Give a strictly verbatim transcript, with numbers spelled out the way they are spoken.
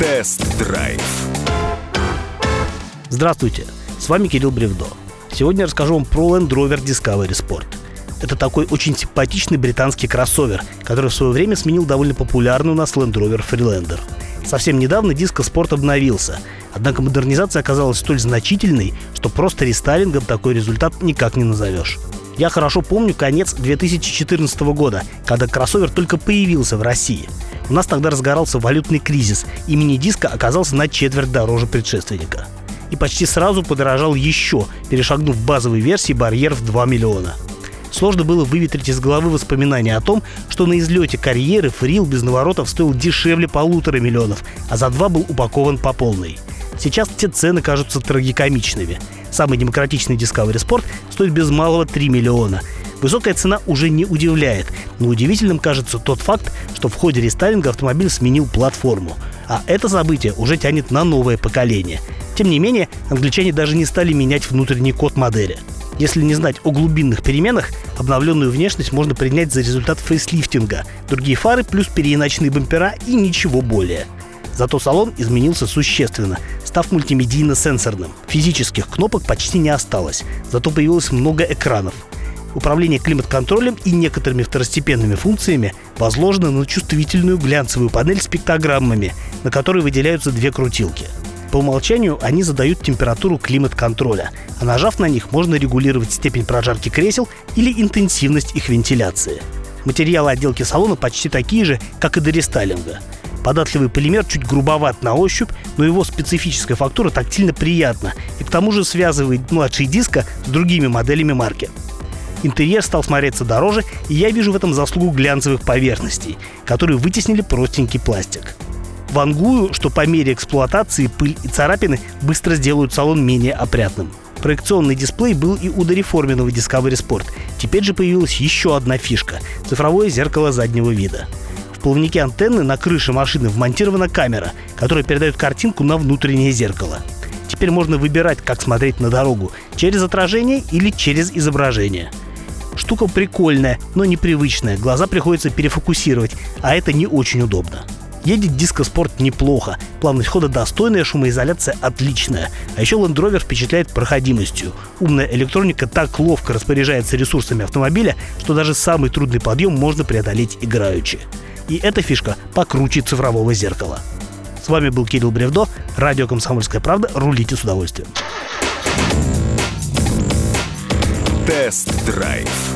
Тест-драйв. Здравствуйте, с вами Кирилл Бревдо. Сегодня я расскажу вам про Land Rover Discovery Sport. Это такой очень симпатичный британский кроссовер, который в свое время сменил довольно популярный у нас Land Rover Freelander. Совсем недавно Disco Sport обновился, однако модернизация оказалась столь значительной, что просто рестайлингом такой результат никак не назовешь. Я хорошо помню конец две тысячи четырнадцатого года, когда кроссовер только появился в России. У нас тогда разгорался валютный кризис, и мини-диско оказался на четверть дороже предшественника. И почти сразу подорожал еще, перешагнув в базовой версии барьер в два миллиона. Сложно было выветрить из головы воспоминания о том, что на излете карьеры фрил без наворотов стоил дешевле полутора миллионов, а за два был упакован по полной. Сейчас те цены кажутся трагикомичными. Самый демократичный Discovery Sport стоит без малого три миллиона. Высокая цена уже не удивляет, но удивительным кажется тот факт, что в ходе рестайлинга автомобиль сменил платформу. А это событие уже тянет на новое поколение. Тем не менее, англичане даже не стали менять внутренний код модели. Если не знать о глубинных переменах, обновленную внешность можно принять за результат фейслифтинга. Другие фары плюс переиначенные бампера и ничего более. Зато салон изменился существенно, став мультимедийно-сенсорным. Физических кнопок почти не осталось, зато появилось много экранов. Управление климат-контролем и некоторыми второстепенными функциями возложено на чувствительную глянцевую панель с пиктограммами, на которой выделяются две крутилки. По умолчанию они задают температуру климат-контроля, а нажав на них, можно регулировать степень прожарки кресел или интенсивность их вентиляции. Материалы отделки салона почти такие же, как и до рестайлинга. Податливый полимер чуть грубоват на ощупь, но его специфическая фактура тактильно приятна и к тому же связывает младший диско с другими моделями марки. Интерьер стал смотреться дороже, и я вижу в этом заслугу глянцевых поверхностей, которые вытеснили простенький пластик. Вангую, что по мере эксплуатации пыль и царапины быстро сделают салон менее опрятным. Проекционный дисплей был и у дореформенного Discovery Sport. Теперь же появилась еще одна фишка – цифровое зеркало заднего вида. В плавнике антенны на крыше машины вмонтирована камера, которая передает картинку на внутреннее зеркало. Теперь можно выбирать, как смотреть на дорогу – через отражение или через изображение. Штука прикольная, но непривычная, глаза приходится перефокусировать, а это не очень удобно. Едет Disco Sport неплохо, плавность хода достойная, шумоизоляция отличная. А еще Land Rover впечатляет проходимостью. Умная электроника так ловко распоряжается ресурсами автомобиля, что даже самый трудный подъем можно преодолеть играючи. И эта фишка покруче цифрового зеркала. С вами был Кирилл Бревдо, радио «Комсомольская правда». Рулите с удовольствием. Тест-драйв.